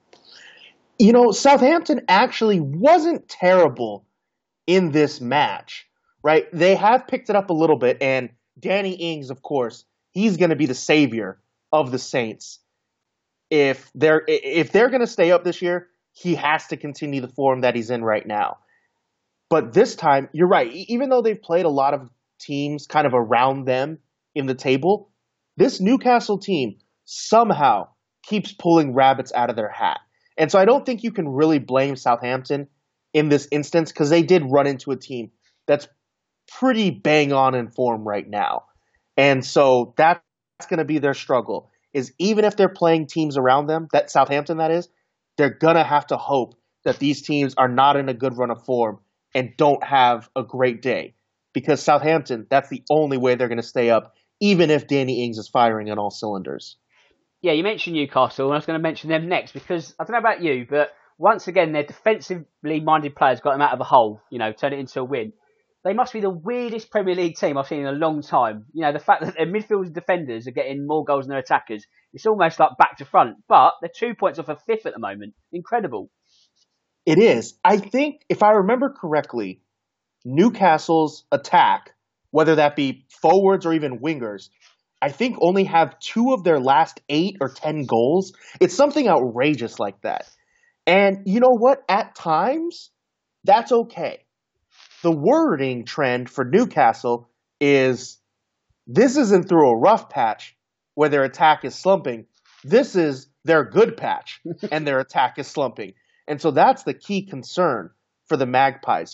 You know, Southampton actually wasn't terrible in this match, right? They have picked it up a little bit, and Danny Ings, of course, he's going to be the savior of the Saints. If they're going to stay up this year, he has to continue the form that he's in right now. But this time, you're right. Even though they've played a lot of teams kind of around them in the table, this Newcastle team somehow keeps pulling rabbits out of their hat. And so I don't think you can really blame Southampton in this instance because they did run into a team that's pretty bang on in form right now. And so that's going to be their struggle, is even if they're playing teams around them, that Southampton that is, they're going to have to hope that these teams are not in a good run of form and don't have a great day. Because Southampton, that's the only way they're going to stay up, even if Danny Ings is firing on all cylinders. Yeah, you mentioned Newcastle, and I was going to mention them next because I don't know about you, but once again, their defensively minded players got them out of a hole, turn it into a win. They must be the weirdest Premier League team I've seen in a long time. The fact that their midfielders and defenders are getting more goals than their attackers, it's almost like back to front. But they're 2 points off a fifth at the moment. Incredible. It is. I think, if I remember correctly, Newcastle's attack, whether that be forwards or even wingers, I think only have 2 of their last 8 or 10 goals. It's something outrageous like that. And you know what? At times, that's okay. The worrying trend for Newcastle is this isn't through a rough patch where their attack is slumping. This is their good patch and their attack is slumping. And so that's the key concern for the Magpies.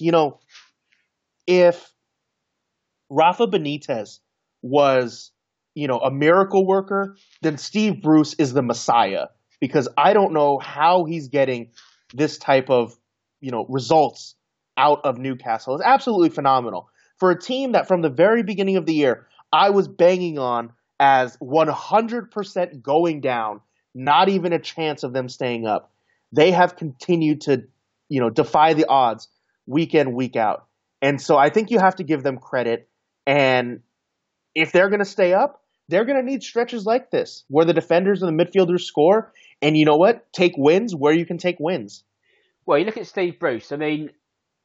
If Rafa Benitez was, a miracle worker, then Steve Bruce is the Messiah, because I don't know how he's getting this type of, results out of Newcastle. It's absolutely phenomenal for a team that from the very beginning of the year, I was banging on as 100% going down, not even a chance of them staying up. They have continued to, defy the odds week in, week out. And so I think you have to give them credit. And if they're going to stay up, they're going to need stretches like this where the defenders and the midfielders score. And you know what? Take wins where you can take wins. Well, you look at Steve Bruce. I mean,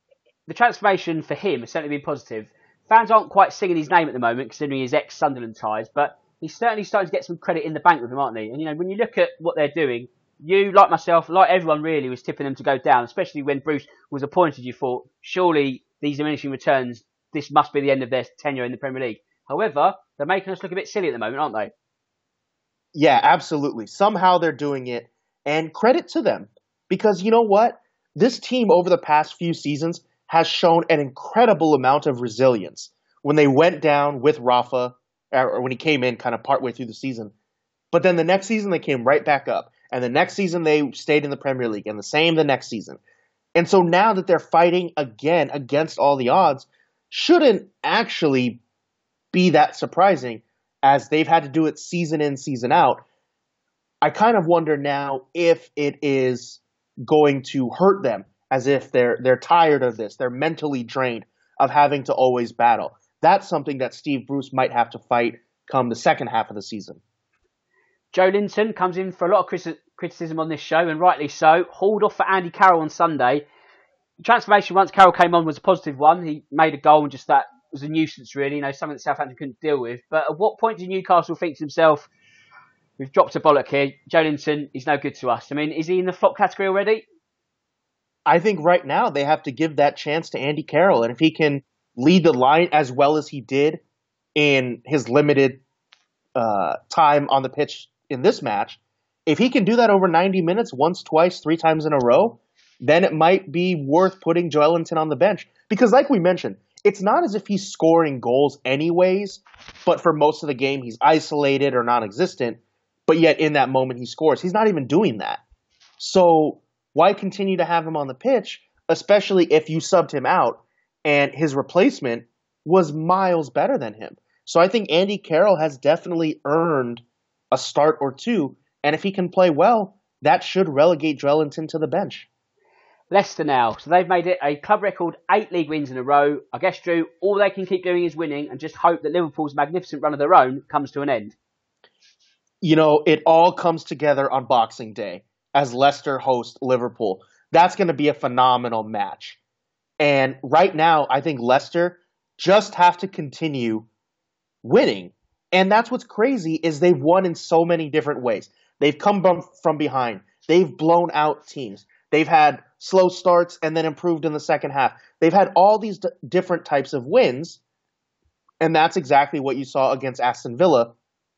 the transformation for him has certainly been positive. Fans aren't quite singing his name at the moment, considering his ex-Sunderland ties, but he's certainly starting to get some credit in the bank with them, aren't they? And, when you look at what they're doing, you, like myself, like everyone really, was tipping them to go down, especially when Bruce was appointed. You thought, surely these diminishing returns, this must be the end of their tenure in the Premier League. However, they're making us look a bit silly at the moment, aren't they? Yeah, absolutely. Somehow they're doing it, and credit to them. Because you know what? This team over the past few seasons has shown an incredible amount of resilience. When they went down with Rafa, or when he came in kind of partway through the season, but then the next season they came right back up. And the next season they stayed in the Premier League, and the same the next season. And so now that they're fighting again against all the odds, shouldn't actually be that surprising, as they've had to do it season in, season out. I kind of wonder now if it is going to hurt them, as if they're tired of this. They're mentally drained of having to always battle. That's something that Steve Bruce might have to fight come the second half of the season. Joelinton comes in for a lot of criticism on this show, and rightly so. Hauled off for Andy Carroll on Sunday. The transformation once Carroll came on was a positive one. He made a goal, and just that was a nuisance, really. Something that Southampton couldn't deal with. But at what point did Newcastle think to himself, we've dropped a bollock here. Joelinton is no good to us. Is he in the flop category already? I think right now they have to give that chance to Andy Carroll. And if he can lead the line as well as he did in his limited time on the pitch in this match, if he can do that over 90 minutes, once, twice, 3 times in a row, then it might be worth putting Joelinton on the bench. Because like we mentioned, it's not as if he's scoring goals anyways, but for most of the game he's isolated or non-existent, but yet in that moment he scores. He's not even doing that. So why continue to have him on the pitch, especially if you subbed him out and his replacement was miles better than him? So I think Andy Carroll has definitely earned a start or two, and if he can play well, that should relegate Joelinton to the bench. Leicester now. So they've made it a club record 8 league wins in a row. I guess, Drew, all they can keep doing is winning and just hope that Liverpool's magnificent run of their own comes to an end. It all comes together on Boxing Day as Leicester host Liverpool. That's going to be a phenomenal match. And right now, I think Leicester just have to continue winning. And that's what's crazy is they've won in so many different ways. They've come from behind. They've blown out teams. They've had slow starts and then improved in the second half. They've had all these different types of wins, and that's exactly what you saw against Aston Villa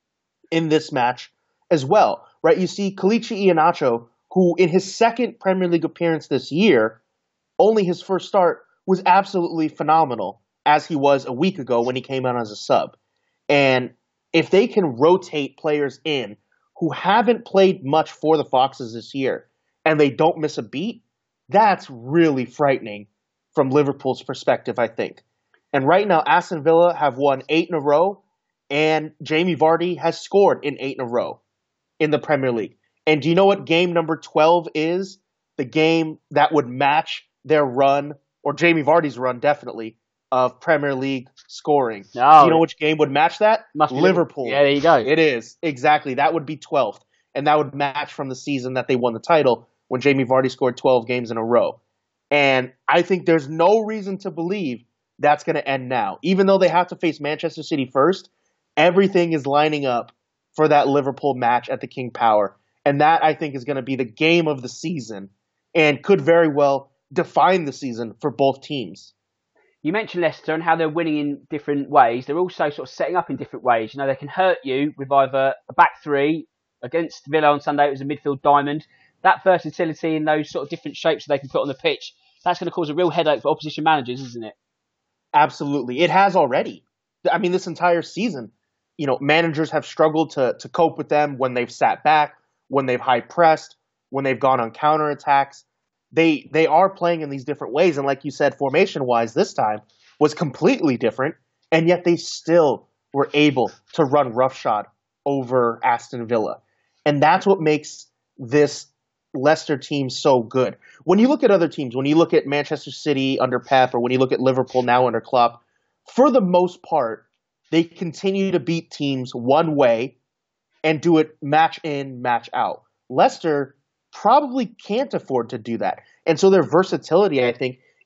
in this match as well, right? You see Kelechi Iheanacho, who in his second Premier League appearance this year, only his first start, was absolutely phenomenal, as he was a week ago when he came out as a sub. And if they can rotate players in who haven't played much for the Foxes this year, and they don't miss a beat, that's really frightening from Liverpool's perspective, I think. And right now, Aston Villa have won 8 in a row, and Jamie Vardy has scored in 8 in a row in the Premier League. And do you know what game number 12 is? The game that would match their run, or Jamie Vardy's run, definitely, of Premier League scoring. No. Do you know which game would match that? Must be Liverpool. Yeah, there you go. It is. Exactly. That would be 12th. And that would match from the season that they won the title when Jamie Vardy scored 12 games in a row. And I think there's no reason to believe that's going to end now. Even though they have to face Manchester City first, everything is lining up for that Liverpool match at the King Power. And that, I think, is going to be the game of the season and could very well define the season for both teams. You mentioned Leicester and how they're winning in different ways. They're also sort of setting up in different ways. They can hurt you with either a back three. Against Villa on Sunday, it was a midfield diamond. That versatility in those sort of different shapes that they can put on the pitch, that's going to cause a real headache for opposition managers, isn't it? Absolutely. It has already. This entire season, managers have struggled to cope with them when they've sat back, when they've high pressed, when they've gone on counterattacks. They are playing in these different ways. And like you said, formation-wise, this time was completely different. And yet they still were able to run roughshod over Aston Villa. And that's what makes this Leicester team so good. When you look at other teams, when you look at Manchester City under Pep, or when you look at Liverpool now under Klopp, for the most part, they continue to beat teams one way and do it match in, match out. Leicester probably can't afford to do that. And so their versatility, I think,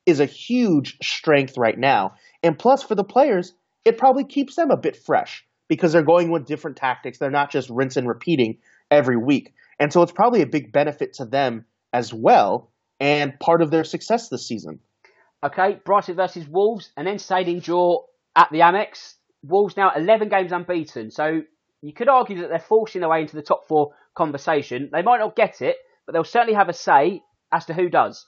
is a huge strength right now. And plus, for the players, it probably keeps them a bit fresh because they're going with different tactics. They're not just rinse and repeating every week. And so it's probably a big benefit to them as well and part of their success this season. Okay, Brighton versus Wolves, an entertaining draw at the Amex. Wolves now 11 games unbeaten. So you could argue that they're forcing their way into the top four conversation. They might not get it, but they'll certainly have a say as to who does.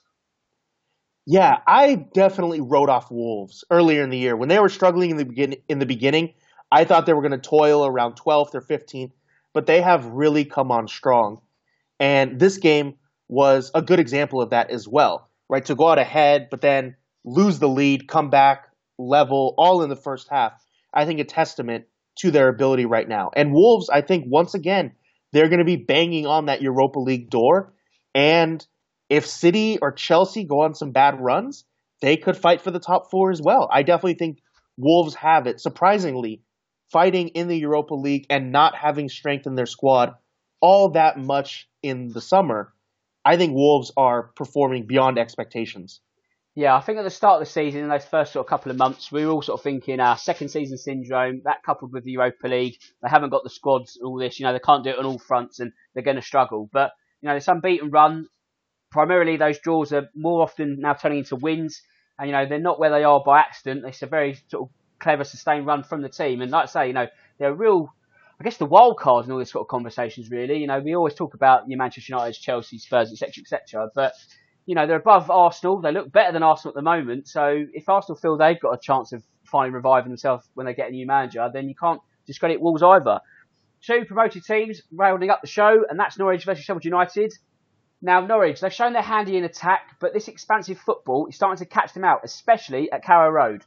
Yeah, I definitely wrote off Wolves earlier in the year. When they were struggling in the beginning, I thought they were going to toil around 12th or 15th, but they have really come on strong. And this game was a good example of that as well, right? To go out ahead, but then lose the lead, come back, level, all in the first half. I think a testament to their ability right now. And Wolves, I think, once again, they're going to be banging on that Europa League door. And if City or Chelsea go on some bad runs, they could fight for the top four as well. I definitely think Wolves have it, surprisingly, fighting in the Europa League and not having strengthened their squad all that much in the summer. I think Wolves are performing beyond expectations. Yeah, I think at the start of the season, in those first sort of couple of months, we were all sort of thinking second season syndrome, that coupled with the Europa League, they haven't got the squads, all this, they can't do it on all fronts and they're going to struggle. But, this unbeaten run, primarily those draws are more often now turning into wins. And, they're not where they are by accident. It's a very sort of clever, sustained run from the team. And like I say, they're a real, I guess, the wild card in all this sort of conversations, really. We always talk about your Manchester United, Chelsea, Spurs, etc., etc. But, they're above Arsenal. They look better than Arsenal at the moment. So if Arsenal feel they've got a chance of finally reviving themselves when they get a new manager, then you can't discredit Wolves either. Two promoted teams rounding up the show, and that's Norwich versus Sheffield United. Now, Norwich, they've shown they're handy in attack, but this expansive football is starting to catch them out, especially at Carrow Road.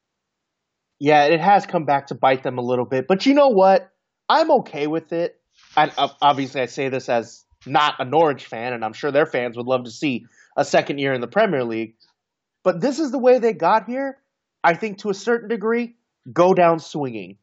Yeah, it has come back to bite them a little bit. But you know what? I'm okay with it. And obviously, I say this as not a Norwich fan, and I'm sure their fans would love to see a second year in the Premier League. But this is the way they got here. I think to a certain degree, go down swinging.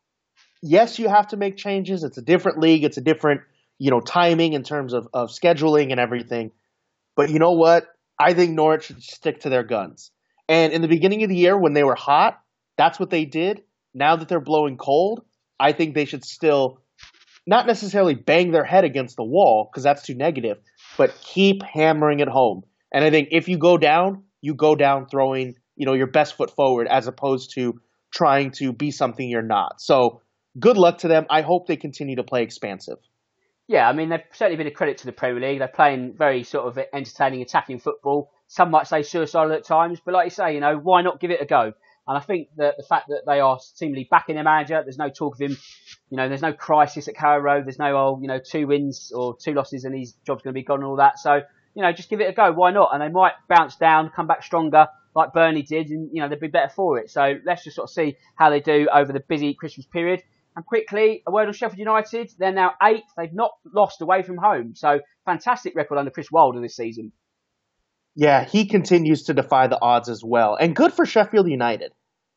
Yes, you have to make changes. It's a different league. It's a different, timing in terms of scheduling and everything. But you know what? I think Norwich should stick to their guns. And in the beginning of the year when they were hot, that's what they did. Now that they're blowing cold, I think they should still not necessarily bang their head against the wall because that's too negative, but keep hammering it home. And I think if you go down throwing, your best foot forward as opposed to trying to be something you're not. So good luck to them. I hope they continue to play expansive. Yeah, they've certainly been a credit to the Premier League. They're playing very sort of entertaining, attacking football. Some might say suicidal at times, but like you say, why not give it a go? And I think that the fact that they are seemingly backing their manager, there's no talk of him, there's no crisis at Carrow Road. There's no, 2 wins or 2 losses and his job's going to be gone and all that. So, just give it a go. Why not? And they might bounce down, come back stronger like Burnley did, and, they'd be better for it. So let's just sort of see how they do over the busy Christmas period. And quickly, a word on Sheffield United. They're now 8th. They've not lost away from home. So fantastic record under Chris Wilder this season. Yeah, he continues to defy the odds as well. And good for Sheffield United.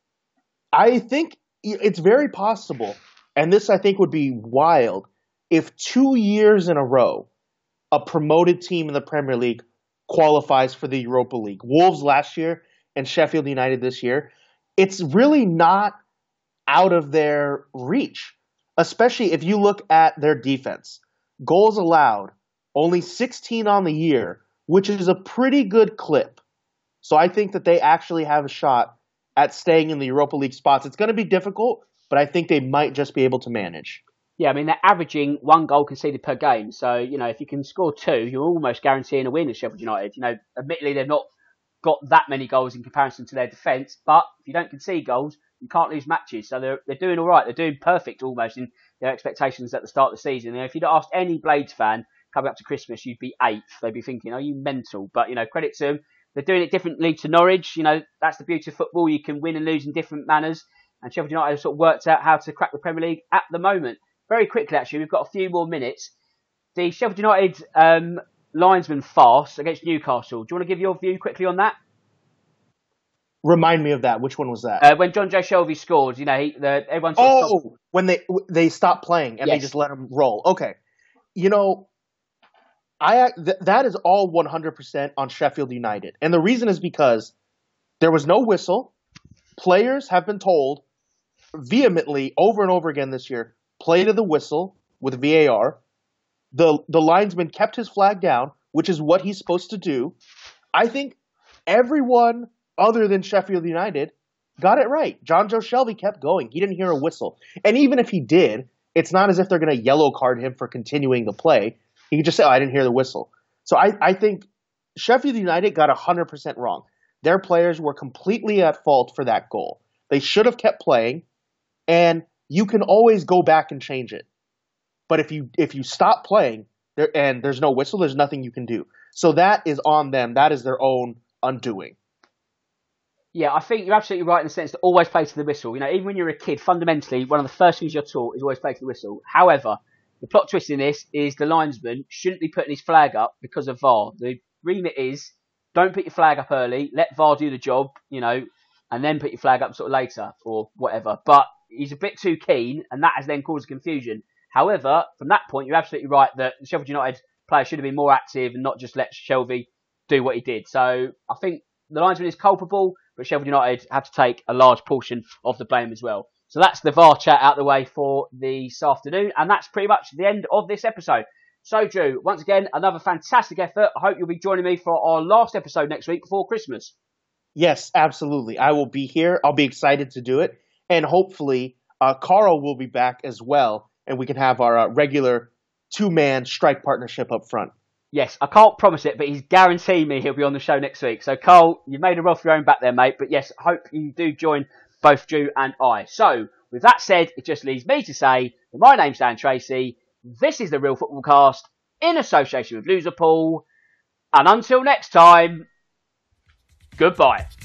I think it's very possible, and this I think would be wild, if 2 years in a row a promoted team in the Premier League qualifies for the Europa League. Wolves last year and Sheffield United this year. It's really not out of their reach, especially if you look at their defense. Goals allowed, only 16 on the year, which is a pretty good clip. So I think that they actually have a shot at staying in the Europa League spots. It's going to be difficult, but I think they might just be able to manage. Yeah, they're averaging 1 goal conceded per game. So, if you can score 2, you're almost guaranteeing a win at Sheffield United. Admittedly, they've not got that many goals in comparison to their defence, but if you don't concede goals, you can't lose matches. So they're doing all right. They're doing perfect almost in their expectations at the start of the season. If you'd asked any Blades fan coming up to Christmas, you'd be 8th. They'd be thinking, are you mental? But, credit to them. They're doing it differently to Norwich. That's the beauty of football. You can win and lose in different manners. And Sheffield United have sort of worked out how to crack the Premier League at the moment. Very quickly, actually, we've got a few more minutes. The Sheffield United linesman farce against Newcastle. Do you want to give your view quickly on that? Remind me of that. Which one was that? When John Joe Shelby scored, everyone. When they stopped playing and They just let him roll. Okay, that is all 100% on Sheffield United, and the reason is because There was no whistle. Players have been told vehemently over and over again this year, play to the whistle with VAR. The linesman kept his flag down, which is what he's supposed to do. I think everyone other than Sheffield United got it right. John Joe Shelby kept going. He didn't hear a whistle. And even if he did, it's not as if they're going to yellow card him for continuing the play. He could just say, oh, I didn't hear the whistle. So I think Sheffield United got 100% wrong. Their players were completely at fault for that goal. They should have kept playing, and you can always go back and change it. But if you stop playing and there's no whistle, there's nothing you can do. So that is on them. That is their own undoing. Yeah, I think you're absolutely right in the sense that always play to the whistle. You know, even when you're a kid, fundamentally, one of the first things you're taught is always play to the whistle. However, the plot twist in this is the linesman shouldn't be putting his flag up because of VAR. The remit is, don't put your flag up early, let VAR do the job, you know, and then put your flag up sort of later or whatever. But he's a bit too keen, and that has then caused confusion. However, from that point, you're absolutely right that the Sheffield United player should have been more active and not just let Shelby do what he did. So I think the linesman is culpable, but Sheffield United have to take a large portion of the blame as well. So that's the VAR chat out the way for this afternoon, and that's pretty much the end of this episode. So, Drew, once again, another fantastic effort. I hope you'll be joining me for our last episode next week before Christmas. Yes, absolutely. I will be here. I'll be excited to do it. And hopefully, Carl will be back as well, and we can have our regular two-man strike partnership up front. Yes, I can't promise it, but he's guaranteed me he'll be on the show next week. So, Carl, you've made a run for your own back there, mate. But yes, I hope you do join both Drew and I. So, with that said, it just leaves me to say that my name's Dan Tracy. This is the Real Football Cast in association with Loserpool. And until next time, goodbye.